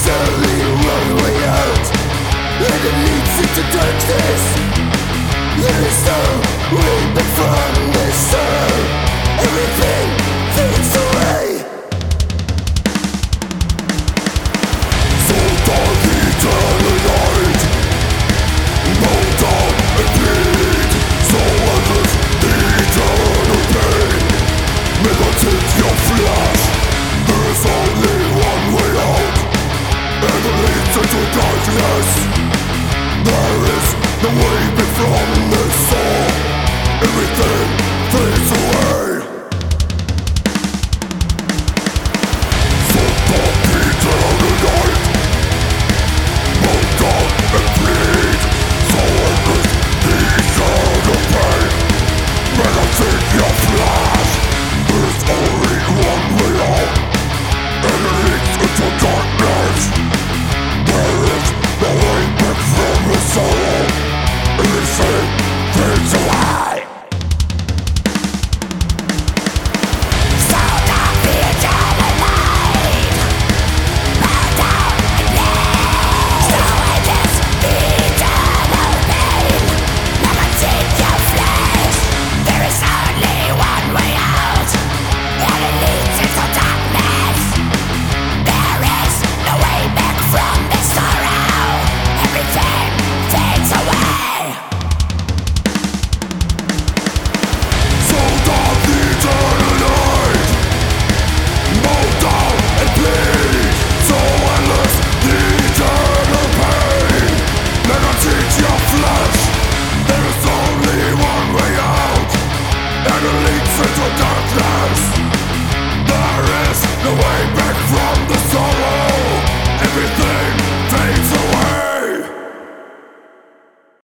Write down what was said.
only one way out, and it leads into darkness. There is no way back from this sorrow. Everything fades away. So dark eternal night, no doubt and bleed, so endless the eternal pain. May not hit your flesh. There is only one way out, and it leads into darkness. There is no way back from this soul. Everything fades away.